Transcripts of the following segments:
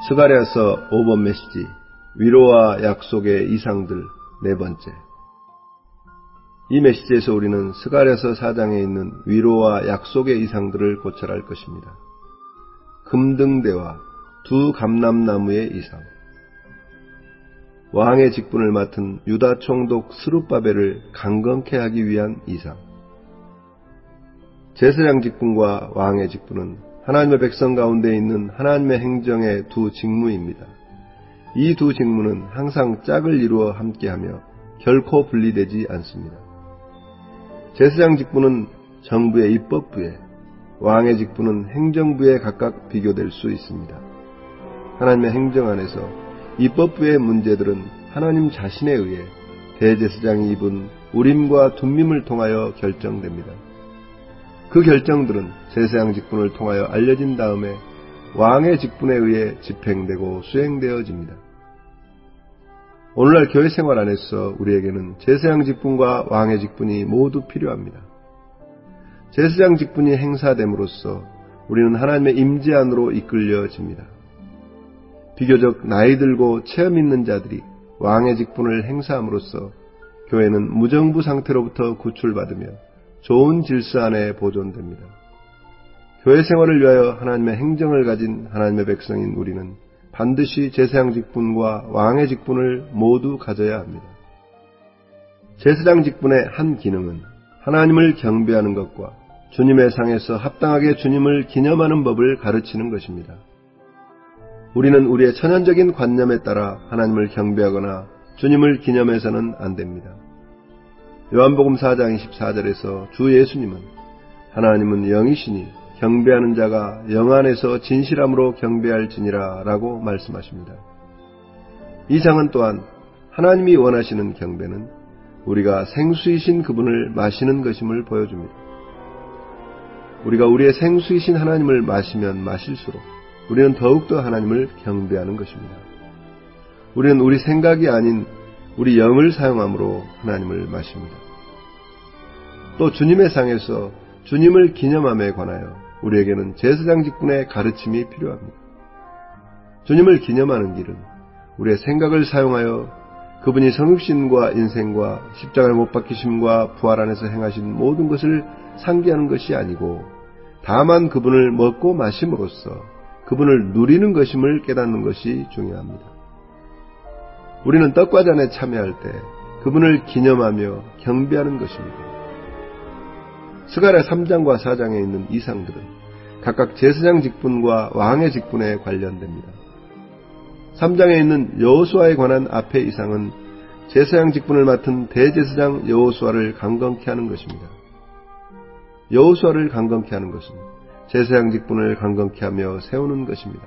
스가랴서 5번 메시지 위로와 약속의 이상들 네 번째. 이 메시지에서 우리는 스가랴서 4장에 있는 위로와 약속의 이상들을 고찰할 것입니다. 금등대와 두 감람나무의 이상, 왕의 직분을 맡은 유다 총독 스룹바벨을 강건케 하기 위한 이상. 제사장 직분과 왕의 직분은 하나님의 백성 가운데 있는 하나님의 행정의 두 직무입니다. 이 두 직무는 항상 짝을 이루어 함께하며 결코 분리되지 않습니다. 제사장 직분은 정부의 입법부에, 왕의 직분은 행정부에 각각 비교될 수 있습니다. 하나님의 행정 안에서 입법부의 문제들은 하나님 자신에 의해 대제사장이 입은 우림과 둠밈을 통하여 결정됩니다. 그 결정들은 제사장 직분을 통하여 알려진 다음에 왕의 직분에 의해 집행되고 수행되어집니다. 오늘날 교회 생활 안에서 우리에게는 제사장 직분과 왕의 직분이 모두 필요합니다. 제사장 직분이 행사됨으로써 우리는 하나님의 임재 안으로 이끌려집니다. 비교적 나이 들고 체험 있는 자들이 왕의 직분을 행사함으로써 교회는 무정부 상태로부터 구출받으며 좋은 질서 안에 보존됩니다. 교회 생활을 위하여 하나님의 행정을 가진 하나님의 백성인 우리는 반드시 제사장 직분과 왕의 직분을 모두 가져야 합니다. 제사장 직분의 한 기능은 하나님을 경배하는 것과 주님의 상에서 합당하게 주님을 기념하는 법을 가르치는 것입니다. 우리는 우리의 천연적인 관념에 따라 하나님을 경배하거나 주님을 기념해서는 안 됩니다. 요한복음 4장 24절에서 주 예수님은 하나님은 영이시니 경배하는 자가 영 안에서 진실함으로 경배할지니라 라고 말씀하십니다. 이 장은 또한 하나님이 원하시는 경배는 우리가 생수이신 그분을 마시는 것임을 보여줍니다. 우리가 우리의 생수이신 하나님을 마시면 마실수록 우리는 더욱더 하나님을 경배하는 것입니다. 우리는 우리 생각이 아닌 우리 영을 사용함으로 하나님을 마십니다. 또 주님의 상에서 주님을 기념함에 관하여 우리에게는 제사장 직분의 가르침이 필요합니다. 주님을 기념하는 길은 우리의 생각을 사용하여 그분이 성육신과 인생과 십자가에 못 박히심과 부활 안에서 행하신 모든 것을 상기하는 것이 아니고 다만 그분을 먹고 마심으로써 그분을 누리는 것임을 깨닫는 것이 중요합니다. 우리는 떡과 잔에 참여할 때 그분을 기념하며 경배하는 것입니다. 스가랴 3장과 4장에 있는 이상들은 각각 제사장 직분과 왕의 직분에 관련됩니다. 3장에 있는 여호수아에 관한 앞의 이상은 제사장 직분을 맡은 대제사장 여호수아를 강건케 하는 것입니다. 여호수아를 강건케 하는 것은 제사장 직분을 강건케 하며 세우는 것입니다.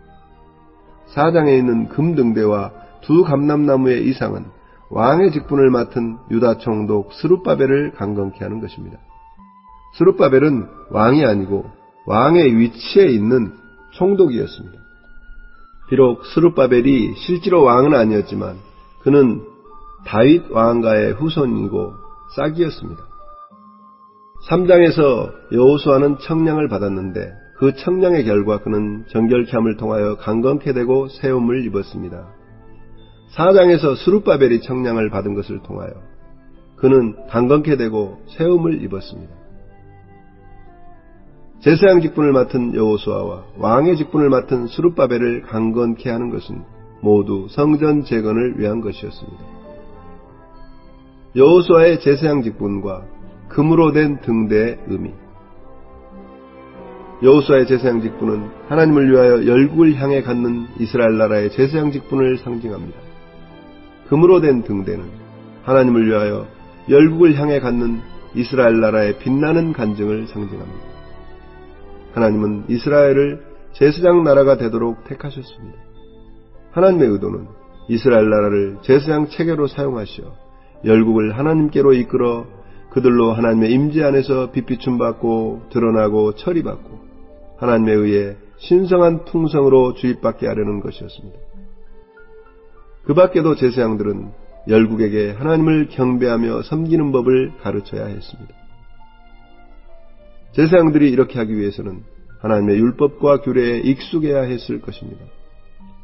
4장에 있는 금등대와 두 감람나무의 이상은 왕의 직분을 맡은 유다 총독 스룹바벨을 강건케 하는 것입니다. 스룹바벨은 왕이 아니고 왕의 위치에 있는 총독이었습니다. 비록 스룹바벨이 실제로 왕은 아니었지만 그는 다윗 왕가의 후손이고 싹이었습니다. 3장에서 여호수아는 청량을 받았는데 그 청량의 결과 그는 정결케 함을 통하여 강건케 되고 세움을 입었습니다. 4장에서 스룹바벨이 청량을 받은 것을 통하여 그는 강건케 되고 세움을 입었습니다. 제사장 직분을 맡은 여호수아와 왕의 직분을 맡은 스룹바벨을 강건케 하는 것은 모두 성전 재건을 위한 것이었습니다. 여호수아의 제사장 직분과 금으로 된 등대의 의미. 여호수아의 제사장 직분은 하나님을 위하여 열국을 향해 갖는 이스라엘 나라의 제사장 직분을 상징합니다. 금으로 된 등대는 하나님을 위하여 열국을 향해 갖는 이스라엘 나라의 빛나는 간증을 상징합니다. 하나님은 이스라엘을 제사장 나라가 되도록 택하셨습니다. 하나님의 의도는 이스라엘 나라를 제사장 체계로 사용하시어 열국을 하나님께로 이끌어 그들로 하나님의 임재 안에서 빛비춤 받고 드러나고 처리받고 하나님에 의해 신성한 풍성으로 주입받게 하려는 것이었습니다. 그 밖에도 제사장들은 열국에게 하나님을 경배하며 섬기는 법을 가르쳐야 했습니다. 제사장들이 이렇게 하기 위해서는 하나님의 율법과 규례에 익숙해야 했을 것입니다.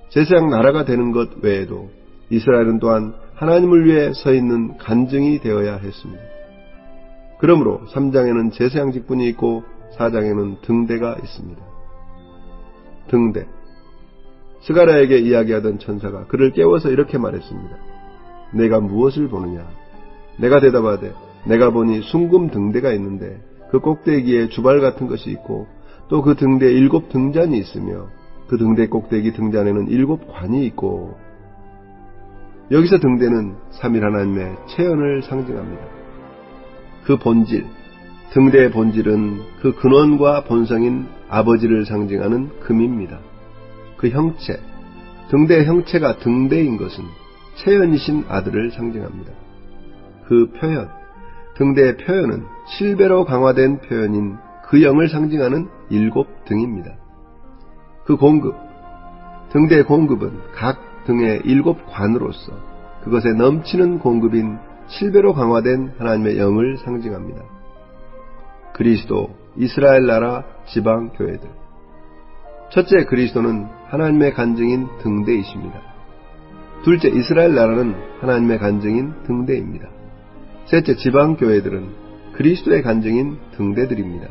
제사장 나라가 되는 것 외에도 이스라엘은 또한 하나님을 위해 서 있는 간증이 되어야 했습니다. 그러므로 3장에는 제사장 직분이 있고 4장에는 등대가 있습니다. 등대. 스가랴에게 이야기하던 천사가 그를 깨워서 이렇게 말했습니다. 내가 무엇을 보느냐? 내가 대답하되 내가 보니 숭금 등대가 있는데 그 꼭대기에 주발 같은 것이 있고 또 그 등대에 7 등잔이 있으며 그 등대 꼭대기 등잔에는 7 관이 있고. 여기서 등대는 삼위 하나님의 체현을 상징합니다. 그 본질, 등대의 본질은 그 근원과 본성인 아버지를 상징하는 금입니다. 그 형체, 등대의 형체가 등대인 것은 체현이신 아들을 상징합니다. 그 표현, 등대의 표현은 7배로 강화된 표현인 그 영을 상징하는 7 등입니다. 그 공급, 등대의 공급은 각 등의 7 관으로서 그것에 넘치는 공급인 7배로 강화된 하나님의 영을 상징합니다. 그리스도, 이스라엘 나라, 지방 교회들. 첫째, 그리스도는 하나님의 간증인 등대이십니다. 둘째, 이스라엘 나라는 하나님의 간증인 등대입니다. 셋째, 지방 교회들은 그리스도의 간증인 등대들입니다.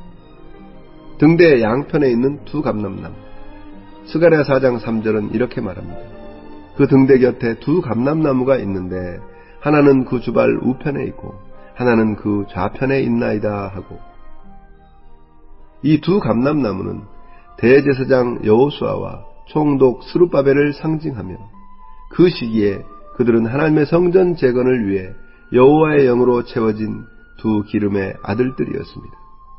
등대의 양편에 있는 두 감람나무. 스가랴 4장 3절은 이렇게 말합니다. 그 등대 곁에 두 감람나무가 있는데 하나는 그 주발 우편에 있고 하나는 그 좌편에 있나이다 하고. 이 두 감람나무는 대제사장 여호수아와 총독 스룹바벨을 상징하며 그 시기에 그들은 하나님의 성전 재건을 위해 여호와의 영으로 채워진 두 기름의 아들들이었습니다.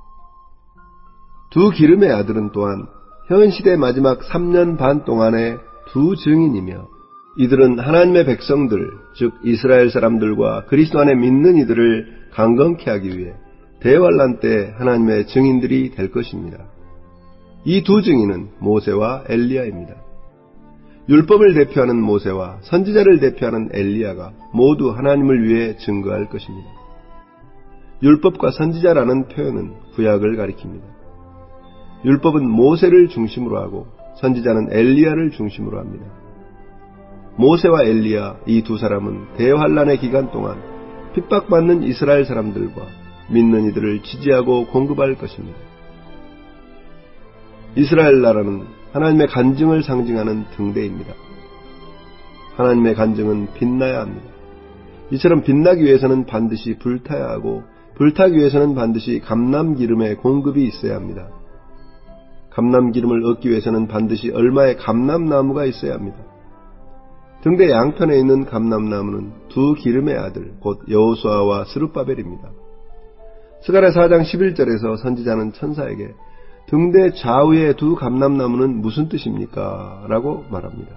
두 기름의 아들은 또한 현 시대 마지막 3년 반 동안의 두 증인이며 이들은 하나님의 백성들, 즉 이스라엘 사람들과 그리스도 안에 믿는 이들을 강건케 하기 위해 대환란 때 하나님의 증인들이 될 것입니다. 이 두 증인은 모세와 엘리야입니다. 율법을 대표하는 모세와 선지자를 대표하는 엘리야가 모두 하나님을 위해 증거할 것입니다. 율법과 선지자라는 표현은 구약을 가리킵니다. 율법은 모세를 중심으로 하고 선지자는 엘리야를 중심으로 합니다. 모세와 엘리야 이 두 사람은 대환란의 기간 동안 핍박받는 이스라엘 사람들과 믿는 이들을 지지하고 공급할 것입니다. 이스라엘 나라는 하나님의 간증을 상징하는 등대입니다. 하나님의 간증은 빛나야 합니다. 이처럼 빛나기 위해서는 반드시 불타야 하고 불타기 위해서는 반드시 감람기름의 공급이 있어야 합니다. 감람기름을 얻기 위해서는 반드시 얼마의 감람나무가 있어야 합니다. 등대 양편에 있는 감람나무는 두 기름의 아들 곧 여호수아와 스룹바벨입니다. 스가랴 4장 11절에서 선지자는 천사에게 등대 좌우의 두 감람나무는 무슨 뜻입니까? 라고 말합니다.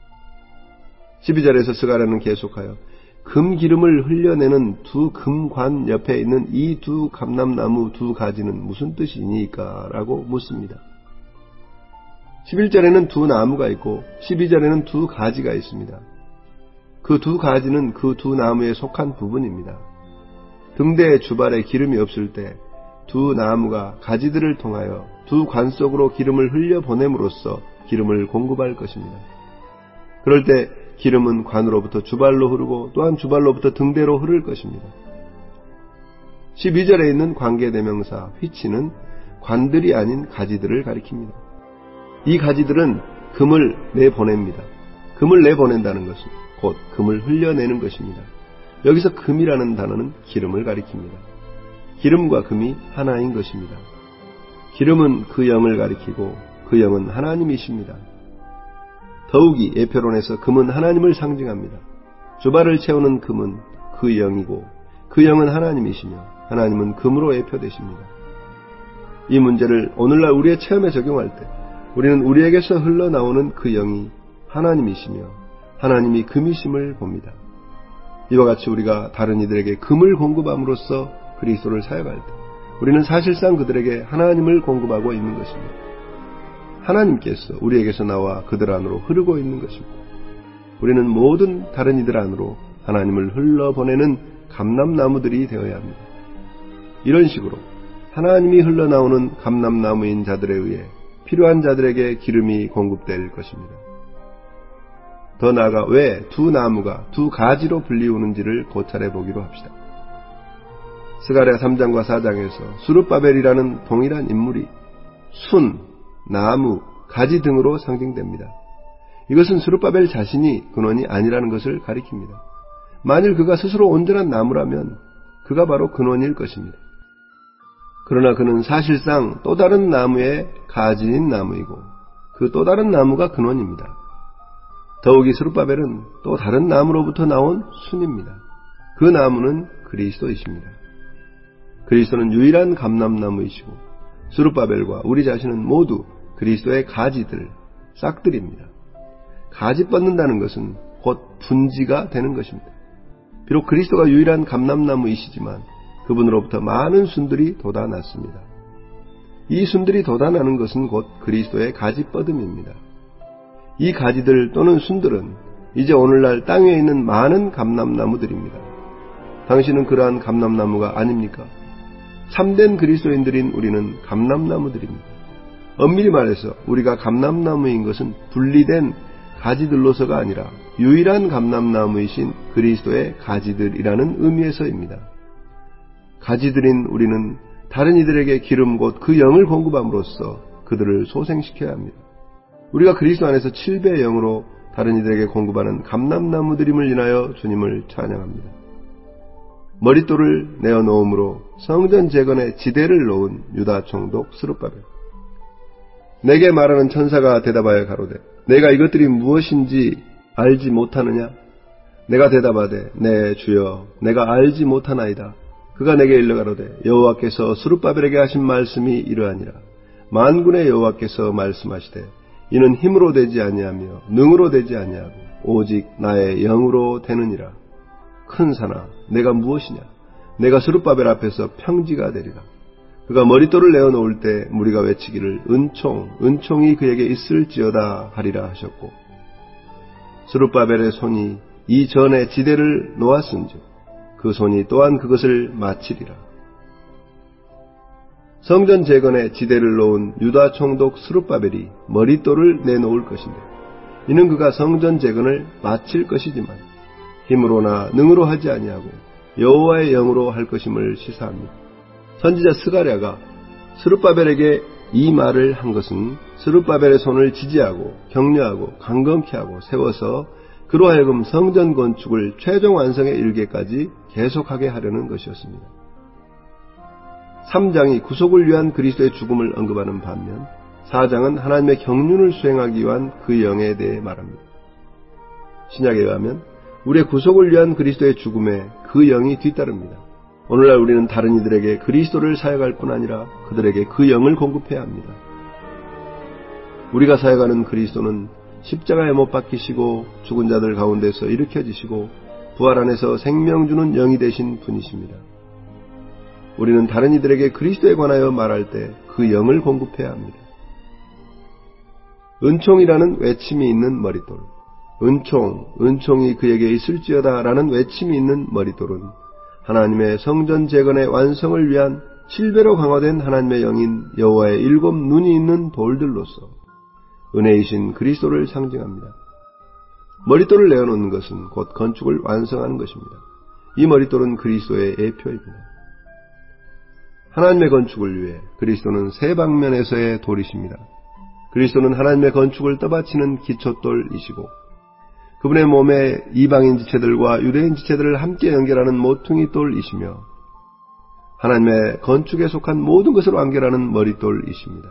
12절에서 스가랴는 계속하여 금기름을 흘려내는 두 금관 옆에 있는 이 두 감람나무 두 가지는 무슨 뜻이니까? 라고 묻습니다. 11절에는 두 나무가 있고 12절에는 두 가지가 있습니다. 그 두 가지는 그 두 나무에 속한 부분입니다. 등대의 주발에 기름이 없을 때 두 나무가 가지들을 통하여 두 관 속으로 기름을 흘려보냄으로써 기름을 공급할 것입니다. 그럴 때 기름은 관으로부터 주발로 흐르고 또한 주발로부터 등대로 흐를 것입니다. 12절에 있는 관계대명사 휘치는 관들이 아닌 가지들을 가리킵니다. 이 가지들은 금을 내보냅니다. 금을 내보낸다는 것은 곧 금을 흘려내는 것입니다. 여기서 금이라는 단어는 기름을 가리킵니다. 기름과 금이 하나인 것입니다. 기름은 그 영을 가리키고 그 영은 하나님이십니다. 더욱이 예표론에서 금은 하나님을 상징합니다. 주발을 채우는 금은 그 영이고 그 영은 하나님이시며 하나님은 금으로 예표되십니다. 이 문제를 오늘날 우리의 체험에 적용할 때 우리는 우리에게서 흘러나오는 그 영이 하나님이시며 하나님이 금이심을 봅니다. 이와 같이 우리가 다른 이들에게 금을 공급함으로써 그리스도를 사역할 때 우리는 사실상 그들에게 하나님을 공급하고 있는 것입니다. 하나님께서 우리에게서 나와 그들 안으로 흐르고 있는 것입니다. 우리는 모든 다른 이들 안으로 하나님을 흘러보내는 감람나무들이 되어야 합니다. 이런 식으로 하나님이 흘러나오는 감람나무인 자들에 의해 필요한 자들에게 기름이 공급될 것입니다. 더 나아가 왜 두 나무가 두 가지로 불리우는지를 고찰해 보기로 합시다. 스가랴 3장과 4장에서 스룹바벨이라는 동일한 인물이 순, 나무, 가지 등으로 상징됩니다. 이것은 스룹바벨 자신이 근원이 아니라는 것을 가리킵니다. 만일 그가 스스로 온전한 나무라면 그가 바로 근원일 것입니다. 그러나 그는 사실상 또 다른 나무의 가지인 나무이고 그 또 다른 나무가 근원입니다. 더욱이 스룹바벨은 또 다른 나무로부터 나온 순입니다. 그 나무는 그리스도이십니다. 그리스도는 유일한 감람나무이시고 스룹바벨과 우리 자신은 모두 그리스도의 가지들, 싹들입니다. 가지 뻗는다는 것은 곧 분지가 되는 것입니다. 비록 그리스도가 유일한 감람나무이시지만 그분으로부터 많은 순들이 돋아났습니다. 이 순들이 돋아나는 것은 곧 그리스도의 가지 뻗음입니다. 이 가지들 또는 순들은 이제 오늘날 땅에 있는 많은 감람나무들입니다. 당신은 그러한 감람나무가 아닙니까? 참된 그리스도인들인 우리는 감람나무들입니다. 엄밀히 말해서 우리가 감람나무인 것은 분리된 가지들로서가 아니라 유일한 감람나무이신 그리스도의 가지들이라는 의미에서입니다. 가지들인 우리는 다른 이들에게 기름 곧 그 영을 공급함으로써 그들을 소생시켜야 합니다. 우리가 그리스도 안에서 7배의 영으로 다른 이들에게 공급하는 감람나무들임을 인하여 주님을 찬양합니다. 머릿돌을 내어놓음으로 성전 재건에 지대를 놓은 유다 총독 스룹바벨. 내게 말하는 천사가 대답하여 가로되 내가 이것들이 무엇인지 알지 못하느냐? 내가 대답하되 네 주여 내가 알지 못하나이다. 그가 내게 일러 가로되 여호와께서 스룹바벨에게 하신 말씀이 이러하니라. 만군의 여호와께서 말씀하시되 이는 힘으로 되지 아니하며 능으로 되지 아니하고 오직 나의 영으로 되느니라. 큰 산아 내가 무엇이냐? 내가 스룹바벨 앞에서 평지가 되리라. 그가 머릿돌을 내어놓을 때 무리가 외치기를 은총이 그에게 있을지어다 하리라 하셨고 스룹바벨의 손이 이전에 지대를 놓았은즉 그 손이 또한 그것을 마치리라. 성전 재건에 지대를 놓은 유다 총독 스룹바벨이 머릿돌을 내놓을 것인데 이는 그가 성전 재건을 마칠 것이지만 힘으로나 능으로 하지 아니하고 여호와의 영으로 할 것임을 시사합니다. 선지자 스가랴가 스룹바벨에게 이 말을 한 것은 스룹바벨의 손을 지지하고 격려하고 강건케 하고 세워서 그로 하여금 성전 건축을 최종 완성에 이르기까지 계속하게 하려는 것이었습니다. 3장이 구속을 위한 그리스도의 죽음을 언급하는 반면 4장은 하나님의 경륜을 수행하기 위한 그 영에 대해 말합니다. 신약에 의하면 우리의 구속을 위한 그리스도의 죽음에 그 영이 뒤따릅니다. 오늘날 우리는 다른 이들에게 그리스도를 사역할 뿐 아니라 그들에게 그 영을 공급해야 합니다. 우리가 사역하는 그리스도는 십자가에 못 박히시고 죽은 자들 가운데서 일으켜지시고 부활 안에서 생명 주는 영이 되신 분이십니다. 우리는 다른 이들에게 그리스도에 관하여 말할 때 그 영을 공급해야 합니다. 은총이라는 외침이 있는 머릿돌, 은총이 그에게 있을지어다 라는 외침이 있는 머릿돌은 하나님의 성전 재건의 완성을 위한 7배로 강화된 하나님의 영인 여호와의 7 눈이 있는 돌들로서 은혜이신 그리스도를 상징합니다. 머릿돌을 내어놓는 것은 곧 건축을 완성하는 것입니다. 이 머릿돌은 그리스도의 예표입니다. 하나님의 건축을 위해 그리스도는 세 방면에서의 돌이십니다. 그리스도는 하나님의 건축을 떠받치는 기초돌이시고 그분의 몸에 이방인 지체들과 유대인 지체들을 함께 연결하는 모퉁이 돌이시며 하나님의 건축에 속한 모든 것을 완결하는 머릿돌이십니다.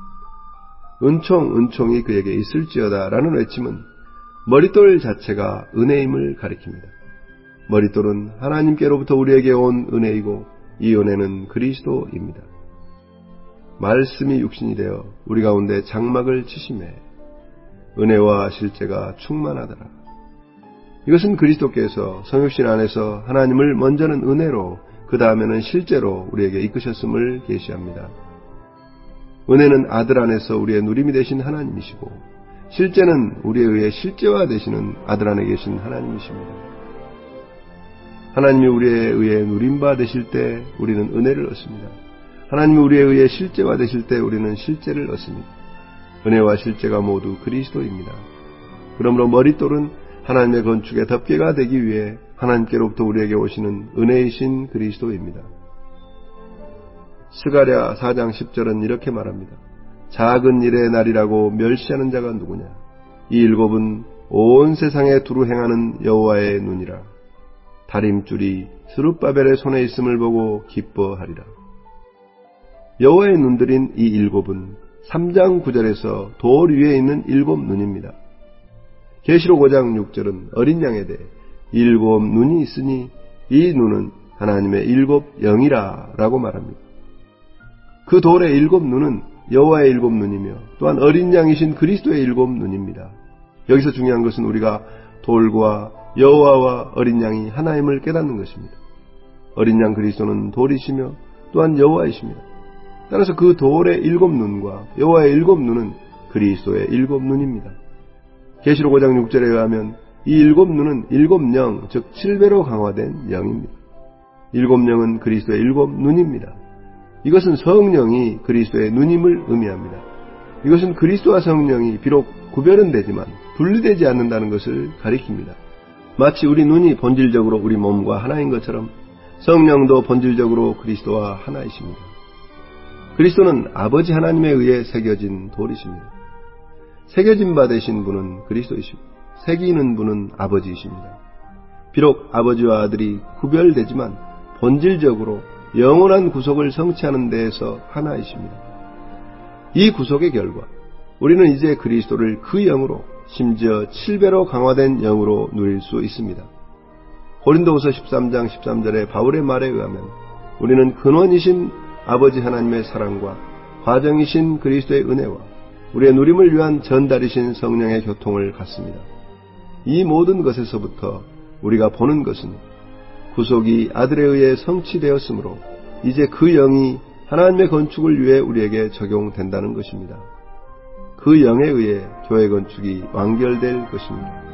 은총이 그에게 있을지어다 라는 외침은 머릿돌 자체가 은혜임을 가리킵니다. 머릿돌은 하나님께로부터 우리에게 온 은혜이고 이 은혜는 그리스도입니다. 말씀이 육신이 되어 우리 가운데 장막을 치심에 은혜와 실제가 충만하더라. 이것은 그리스도께서 성육신 안에서 하나님을 먼저는 은혜로 그 다음에는 실제로 우리에게 이끄셨음을 계시합니다. 은혜는 아들 안에서 우리의 누림이 되신 하나님이시고 실제는 우리에 의해 실제화 되시는 아들 안에 계신 하나님이십니다. 하나님이 우리에 의해 누림바 되실 때 우리는 은혜를 얻습니다. 하나님이 우리에 의해 실제화 되실 때 우리는 실제를 얻습니다. 은혜와 실제가 모두 그리스도입니다. 그러므로 머릿돌은 하나님의 건축의 덮개가 되기 위해 하나님께로부터 우리에게 오시는 은혜이신 그리스도입니다. 스가랴 4장 10절은 이렇게 말합니다. 작은 일의 날이라고 멸시하는 자가 누구냐? 이 일곱은 온 세상에 두루 행하는 여호와의 눈이라. 다림줄이 스룹바벨의 손에 있음을 보고 기뻐하리라. 여호와의 눈들인 이 일곱은 3장 9절에서 돌 위에 있는 일곱 눈입니다. 계시록 5장 6절은 어린 양에 대해 일곱 눈이 있으니 이 눈은 하나님의 일곱 영이라 라고 말합니다. 그 돌의 일곱 눈은 여호와의 일곱 눈이며 또한 어린 양이신 그리스도의 일곱 눈입니다. 여기서 중요한 것은 우리가 돌과 여호와와 어린 양이 하나임을 깨닫는 것입니다. 어린 양 그리스도는 돌이시며 또한 여호와이십니다. 따라서 그 돌의 일곱 눈과 여호와의 일곱 눈은 그리스도의 일곱 눈입니다. 계시록 5장 6절에 의하면 이 일곱 눈은 일곱 영, 즉 7배로 강화된 영입니다. 일곱 영은 그리스도의 일곱 눈입니다. 이것은 성령이 그리스도의 눈임을 의미합니다. 이것은 그리스도와 성령이 비록 구별은 되지만 분리되지 않는다는 것을 가리킵니다. 마치 우리 눈이 본질적으로 우리 몸과 하나인 것처럼 성령도 본질적으로 그리스도와 하나이십니다. 그리스도는 아버지 하나님에 의해 새겨진 돌이십니다. 새겨진 바 되신 분은 그리스도이시고 새기는 분은 아버지이십니다. 비록 아버지와 아들이 구별되지만 본질적으로 영원한 구속을 성취하는 데에서 하나이십니다. 이 구속의 결과 우리는 이제 그리스도를 그 영으로 심지어 7배로 강화된 영으로 누릴 수 있습니다. 고린도후서 13장 13절의 바울의 말에 의하면 우리는 근원이신 아버지 하나님의 사랑과 과정이신 그리스도의 은혜와 우리의 누림을 위한 전달이신 성령의 교통을 갖습니다. 이 모든 것에서부터 우리가 보는 것은 구속이 아들에 의해 성취되었으므로 이제 그 영이 하나님의 건축을 위해 우리에게 적용된다는 것입니다. 그 영에 의해 교회 건축이 완결될 것입니다.